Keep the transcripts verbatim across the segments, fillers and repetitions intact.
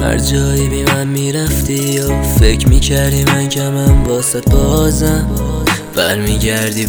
هر جایی بی من میرفتی یا فکر میکردی من کمم واسط بازم برمیگردی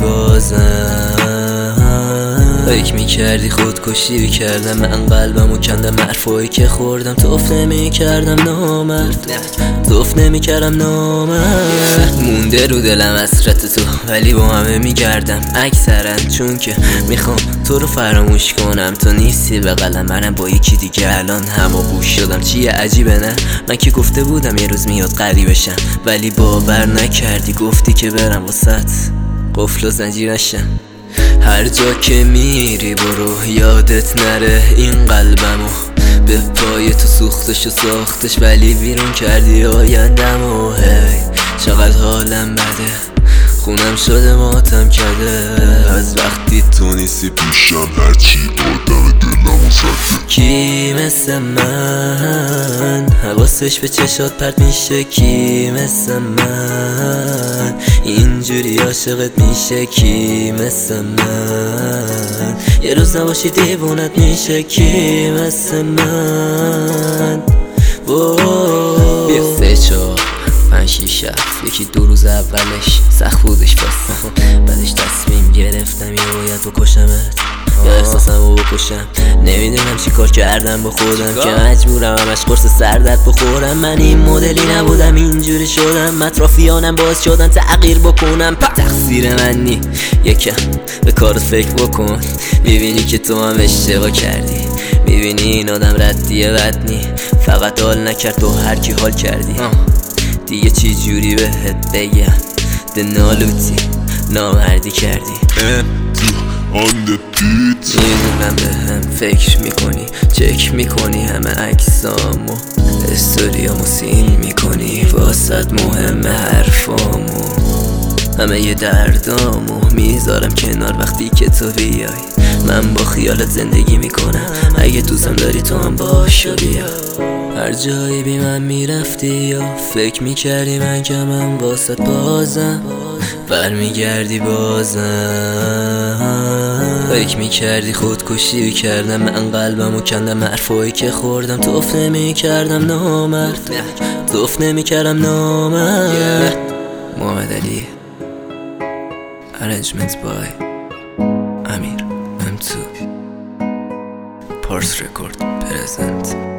بازم فکر میکردی خودکشی کردم من قلبمو کندم حرفایی که خوردم توف نمیکردم نامرد توف نمیکردم نامرد مونده رو دلم حسرت تو ولی با همه میگردم اکثرا چون که میخوام تو رو فراموش کنم تو نیستی به قلم منم با یکی دیگه الان همه بوش شدم چیه عجیبه نه من که گفته بودم یه روز میاد قریبشم ولی باور نکردی گفتی که برم واسط قفل و زنجیر نشم هر جا که میری برو یادت نره این قلبمو به پای تو سوختش و ساختش ولی بیرون کردی آیندمو هی چقدر حالم بده خونم شده ماتم کرده از وقتی تو نیستی پیشم هرچی آدم دلمو سرده کی مثل من حواسش به چشات پرت میشه کی مثل من اینجوری عاشقت میشه کی مثل من یه روز نباشی دیوونت میشه کی مثل من بیا سه چهار پنج شیش هفت یکی دو روز اولش سخت بودش بستم بعدش تصمیم گرفتم یه باید بکشمت یا احساسمو بکشم نمیدونم چی کار کردم با خودم که مجبورم همش قرص سردرد بخورم من این مدلی نبودم اینجوری شدم اطرافیانم باز شدن تغییر بکنم تقصیر من نی یکم به کارت فکر بکن میبینی که تو هم اشتباه کردی میبینی این آدم ردیه بد نی فقط حال نکرد تو هر کی حال کردی دیگه چی جوری بهت بگم دنالوتی نامردی کردی میدونم به هم فکر میکنی چک میکنی همه عکسامو استوریامو سین میکنی واسط مهم حرفامو همه یه دردامو میذارم کنار وقتی که تو بیای من با خیالت زندگی میکنم اگه دوستم داری تو هم باشو بیا هر جایی بی من میرفتی یا فکر میکردی من کمم واسط بازم برمیگردی بازم فکر میکردی خودکشی کردم من قلبمو کندم حرفایی که خوردم توف نمیکردم نامرد توف نمیکردم نامرد محمد علی Arrangement by Amir M two Pars Record present